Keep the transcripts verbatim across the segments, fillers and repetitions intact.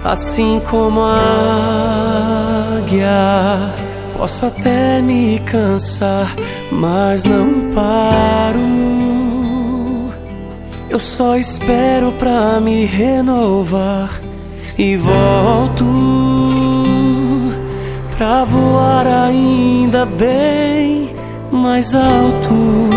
Assim como a águia, posso até me cansar, mas não paro. Eu só espero pra me renovar e volto pra voar ainda bem mais alto.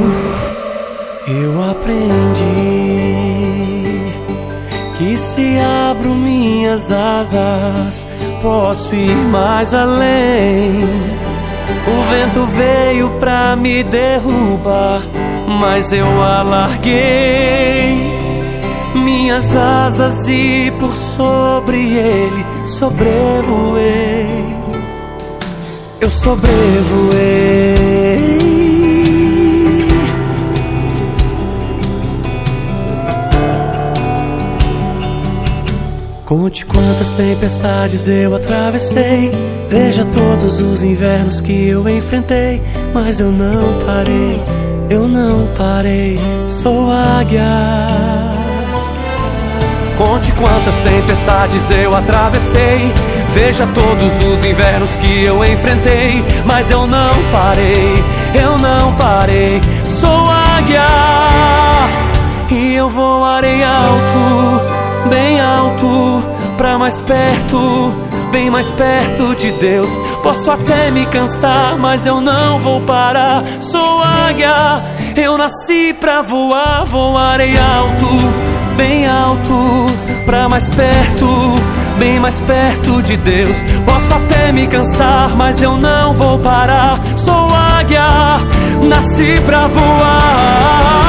Eu aprendi que se abro minhas asas, posso ir mais além. O vento veio pra me derrubar, mas eu alarguei minhas asas e por sobre ele sobrevoei. Eu sobrevoei. Conte quantas tempestades eu atravessei, veja todos os invernos que eu enfrentei, mas eu não parei, eu não parei, sou águia. Conte quantas tempestades eu atravessei, veja todos os invernos que eu enfrentei, mas eu não parei, eu não parei, sou águia. E eu voarei alto, bem alto, pra mais perto, bem mais perto de Deus. Posso até me cansar, mas eu não vou parar. Sou águia, eu nasci pra voar. Voarei alto, bem alto, pra mais perto, bem mais perto de Deus. Posso até me cansar, mas eu não vou parar. Sou águia, nasci pra voar.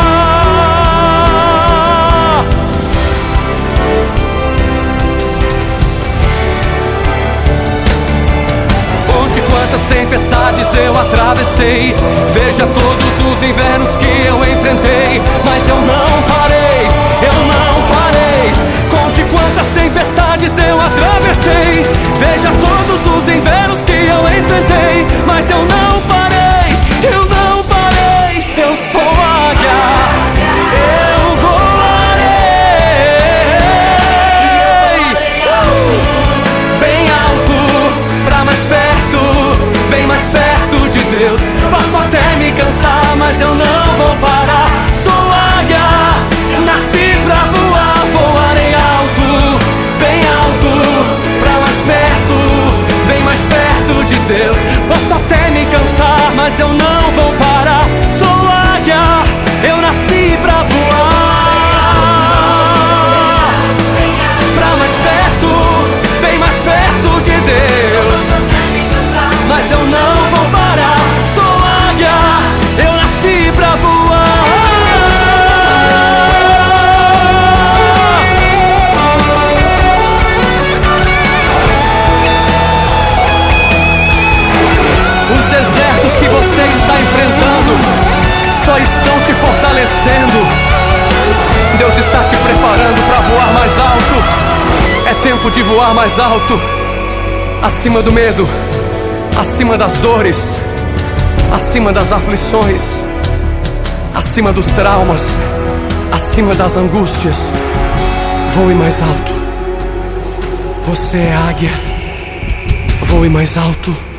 Quantas tempestades eu atravessei, veja todos os invernos que eu enfrentei, mas eu não parei, eu não parei. Conte quantas tempestades eu atravessei, veja todos os invernos que eu enfrentei, mas eu não parei, eu não parei. Eu sou águia, eu voarei bem alto, pra mais perto, bem mais perto de Deus. Posso até me cansar, mas eu não vou parar. Sou águia, nasci pra voar. Voarei alto, bem alto, pra mais perto, bem mais perto de Deus. Posso até me cansar, mas eu não vou parar. Sou águia, eu nasci pra voar. Pra mais perto, bem mais perto de Deus. Mas eu não vou parar, sou águia, eu nasci pra voar. Os desertos que você está enfrentando só estão te fortalecendo. Deus está te preparando para voar mais alto. É tempo de voar mais alto, acima do medo, acima das dores, acima das aflições, acima dos traumas, acima das angústias. Voe mais alto. Você é águia. Voe mais alto.